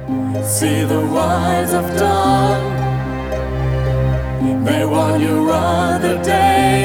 See the rise of dawn. They warn you on the day